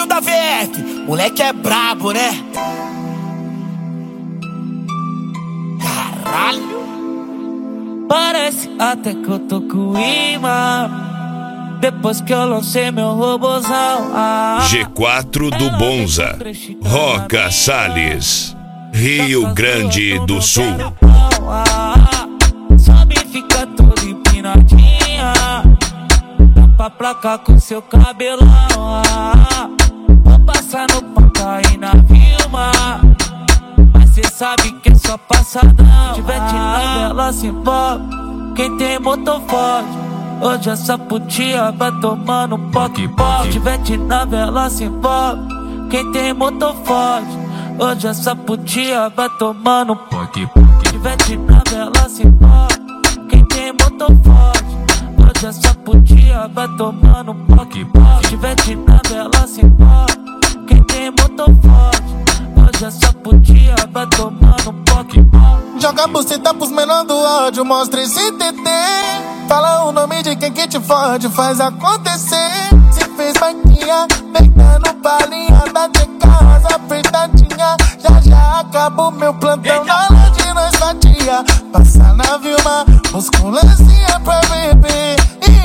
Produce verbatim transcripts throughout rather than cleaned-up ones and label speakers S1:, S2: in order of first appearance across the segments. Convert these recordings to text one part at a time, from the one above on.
S1: Gil da V F, moleque é brabo, né? Caralho.
S2: Parece até que eu tô com imã depois que eu lancei meu robozão. ah,
S3: G quatro do Bonza, Roca Salles, Rio Grande do Sul.
S2: ah, Sabe fica toda empinadinha, dá pra placar com seu cabelão. ah, Vou passar no Pacaí na Vilma, mas cê sabe que é só passadão. Tiver de novela se envolve, quem tem motor forte. Hoje essa putia vai tomando um poque poque. Tiver de novela se envolve, quem tem motor forte. Hoje essa putia vai tomando um poque poque. Tiver de novela se envolve, quem tem motor forte. Hoje essa putia vai tomando um poque poque. Tiver de novela se envolve, quem tem motor forte. Hoje essa putia vai tomando um poque poque.
S4: Joga a buceta pros menor do ódio, mostra esse T T. Fala o nome de quem que te fode, faz acontecer. Se fez vaquinha, deitando balinha da teca rosa apertadinha. Já já acabou meu plantão na hora de nós fatia. Passa na Vilma, musculancinha pra beber.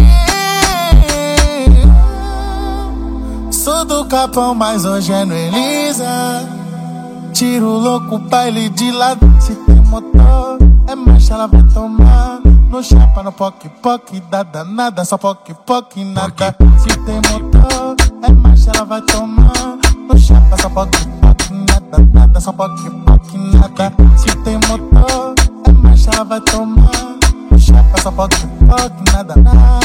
S4: Sou do Capão, mas hoje é no Elisa. Tiro louco, baile de lado. Se tem motor, é marcha, ela vai tomar. No chapa, no poque, poque, da danada. Só poque, poque, nada. Se tem motor, é marcha, ela vai tomar. No chapa, só poque, poque, nada, nada. Só poque, poque, nada. Se tem motor, é marcha, ela vai tomar. No chapa, só poque, poque, nada, nada.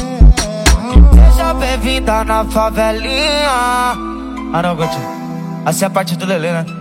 S2: Seja bem-vinda na favelinha. Ah não, Gotinho, assim é a parte do Lelê, né?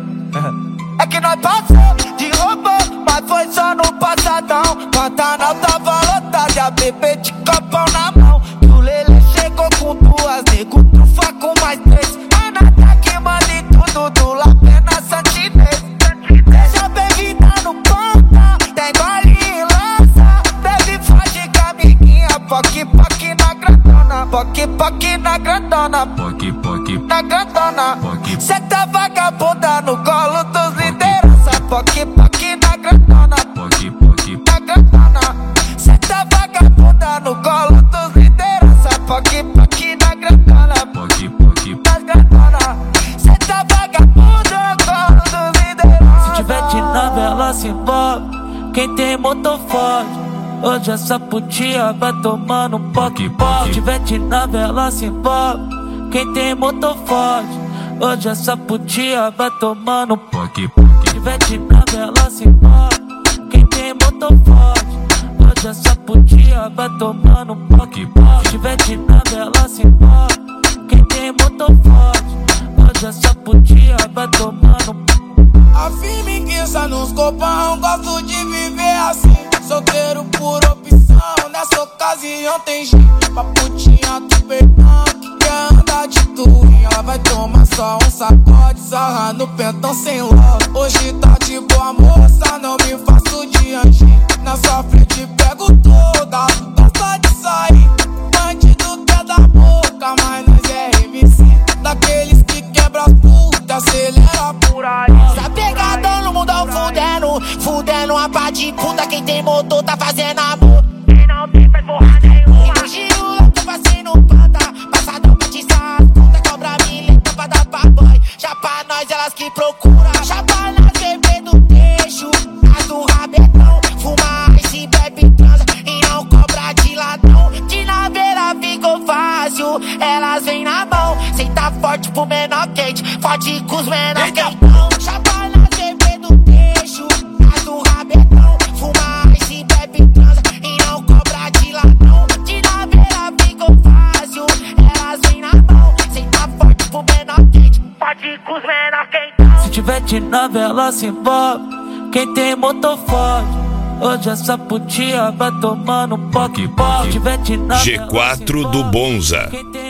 S2: É que nós passamos de robô, mas foi só no passadão. Pantanal tava lotado e a bebê de copão na mão. Que o Lelê chegou com duas, nego trufa com mais três. A nada que manda em tudo do Lapena Santinês. Seja bem-vinda no ponta, tem baile e lança. Bebe faz com amiguinha, poque poque na grandona. Poque poque na grandona.
S5: Poque poque
S2: na grandona.
S5: Poque.
S2: Cê tá vagabunda no colo dos liderança. Poque poque na grandona.
S5: Poque poque
S2: na grandona. Cê tá vagabunda no colo dos liderança. Poque poque na grandona.
S5: Poque poque
S2: na grandona. Cê tá vagabunda no colo dos liderança. Se tiver de novela se envolve, quem tem motor forte. Hoje essa putia vai tomando um poque poque. Se tiver de novela se envolve, quem tem motor forte. Hoje essa putia vai tomando um
S5: poque poque.
S2: Se tiver de novela se envolve, quem tem motor forte. Hoje essa putia vai tomando um poque poque. Se tiver de novela se envolve, quem tem motor forte. Hoje essa putia vai tomando um poque.
S1: A firmiguiça nos copão, gosto de viver assim. Solteiro por opção, nessa ocasião tem jeito. Pra putinha do perdão, que quer andar de tourinho. Ela vai tomar só um sacode, sarra no pentão sem ló. Hoje tá de boa moça, não me faço de anjinho. Na sua frente pego toda, gosta de sair. Bandido quer da boca, mas nós é M C. Daqueles que quebra as putas, acelera por aí.
S6: Tá pegadão no mundão fudendo, fudendo uma pá de puta. Quem tem motor tá fazendo amor, quem não tem faz porra nenhuma. E no giro eu tô passando panta, passadão pra te sar. Puta cobra mileta pra dar pra boy. Já pra nós elas que procura. Já pra nós beber do texo, as do rabetão. Fuma ice, bebe, transa e não cobra de ladrão. De naveira ficou fácil, elas vêm na mão. Cê tá forte pro menor quente, forte com os menor quentão. Já pra nós beber do texo, as do rabetão. Fuma ice, bebe, transa e não cobra de ladrão. De naveira ficou fácil, elas vêm na mão. Cê tá forte pro menor quente, forte com os menor quentão.
S2: Se tiver de novela se envolve, quem tem motor forte. Hoje essa putia vai tomando um poque poque.
S3: G quatro do Bonza,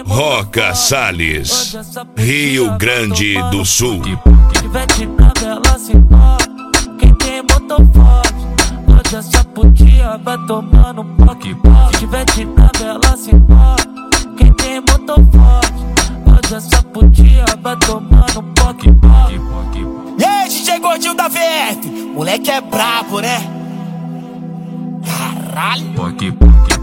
S3: Roca Salles, Rio Grande do Sul.
S2: Se tiver de novela se envolve, quem tem motor forte. Hoje essa putia vai tomando um poque poque. Se tiver de novela se envolve, quem tem motor forte. Hoje essa putia tava tomando poque, poque.
S6: E aí, D J Gordinho da V F, moleque é brabo, né? Caralho.
S5: Poque, poque.